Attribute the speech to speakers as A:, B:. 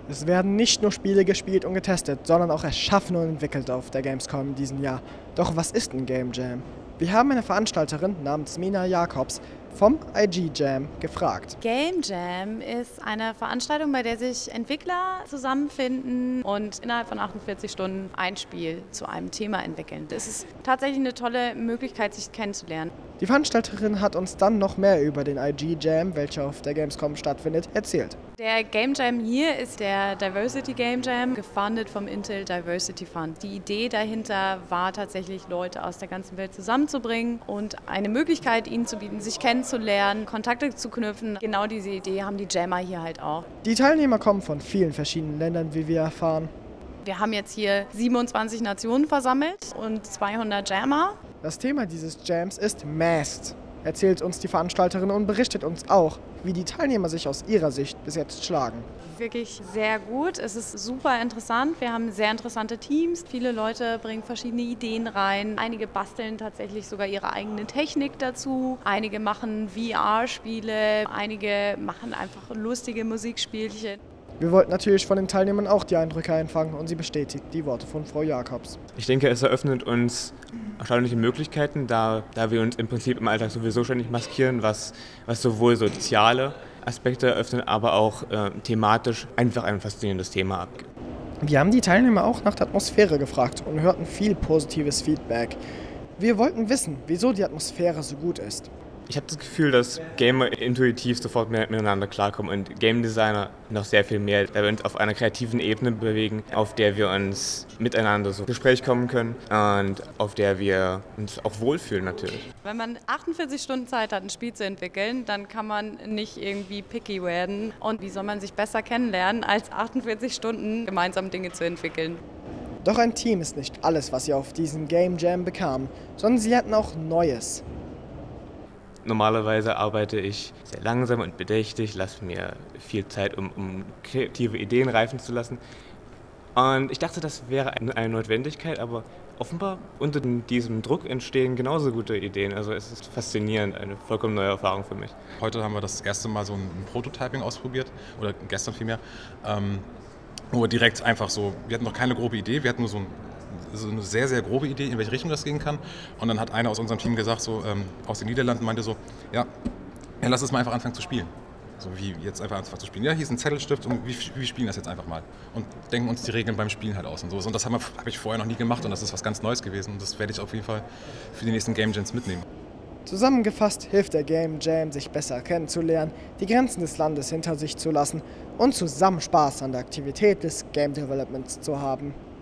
A: Es werden nicht nur Spiele gespielt und getestet, sondern auch erschaffen und entwickelt auf der Gamescom in diesem Jahr. Doch was ist ein Game Jam? Wir haben eine Veranstalterin namens Mina Jakobs vom IG Jam gefragt.
B: Game Jam ist eine Veranstaltung, bei der sich Entwickler zusammenfinden und innerhalb von 48 Stunden ein Spiel zu einem Thema entwickeln. Es ist tatsächlich eine tolle Möglichkeit, sich kennenzulernen.
A: Die Veranstalterin hat uns dann noch mehr über den IG Jam, welcher auf der Gamescom stattfindet, erzählt.
B: Der Game Jam hier ist der Diversity Game Jam, gefundet vom Intel Diversity Fund. Die Idee dahinter war tatsächlich, Leute aus der ganzen Welt zusammenzubringen und eine Möglichkeit ihnen zu bieten, sich kennenzulernen, Kontakte zu knüpfen. Genau diese Idee haben die Jammer hier halt auch.
A: Die Teilnehmer kommen von vielen verschiedenen Ländern, wie wir erfahren.
B: Wir haben jetzt hier 27 Nationen versammelt und 200 Jammer.
A: Das Thema dieses Jams ist Masked, erzählt uns die Veranstalterin und berichtet uns auch, wie die Teilnehmer sich aus ihrer Sicht bis jetzt schlagen.
B: Wirklich sehr gut. Es ist super interessant. Wir haben sehr interessante Teams. Viele Leute bringen verschiedene Ideen rein. Einige basteln tatsächlich sogar ihre eigene Technik dazu. Einige machen VR-Spiele. Einige machen einfach lustige Musikspielchen.
A: Wir wollten natürlich von den Teilnehmern auch die Eindrücke einfangen und sie bestätigt die Worte von Frau Jakobs.
C: Ich denke, es eröffnet uns erstaunliche Möglichkeiten, da wir uns im Prinzip im Alltag sowieso ständig maskieren, was sowohl soziale Aspekte eröffnet, aber auch thematisch einfach ein faszinierendes Thema abgibt.
A: Wir haben die Teilnehmer auch nach der Atmosphäre gefragt und hörten viel positives Feedback. Wir wollten wissen, wieso die Atmosphäre so gut ist.
C: Ich habe das Gefühl, dass Gamer intuitiv sofort miteinander klarkommen und Game Designer noch sehr viel mehr, da wir uns auf einer kreativen Ebene bewegen, auf der wir uns miteinander so ins Gespräch kommen können und auf der wir uns auch wohlfühlen natürlich.
B: Wenn man 48 Stunden Zeit hat, ein Spiel zu entwickeln, dann kann man nicht irgendwie picky werden. Und wie soll man sich besser kennenlernen, als 48 Stunden gemeinsam Dinge zu entwickeln?
A: Doch ein Team ist nicht alles, was sie auf diesem Game Jam bekamen, sondern sie hatten auch Neues.
C: Normalerweise arbeite ich sehr langsam und bedächtig, lasse mir viel Zeit, um kreative Ideen reifen zu lassen. Und ich dachte, das wäre eine Notwendigkeit, aber offenbar unter diesem Druck entstehen genauso gute Ideen. Also es ist faszinierend, eine vollkommen neue Erfahrung für mich.
D: Heute haben wir das erste Mal so ein Prototyping ausprobiert, oder gestern vielmehr, wo wir direkt einfach so, wir hatten noch keine grobe Idee, wir hatten nur so eine sehr, sehr grobe Idee, in welche Richtung das gehen kann. Und dann hat einer aus unserem Team gesagt, aus den Niederlanden, meinte so, ja, lass uns mal einfach anfangen zu spielen. So wie jetzt einfach anfangen zu spielen. Ja, hier ist ein Zettelstift und wir spielen das jetzt einfach mal. Und denken uns die Regeln beim Spielen halt aus und so. Und das habe ich vorher noch nie gemacht und das ist was ganz Neues gewesen. Und das werde ich auf jeden Fall für die nächsten Game Jams mitnehmen.
A: Zusammengefasst hilft der Game Jam, sich besser kennenzulernen, die Grenzen des Landes hinter sich zu lassen und zusammen Spaß an der Aktivität des Game Developments zu haben.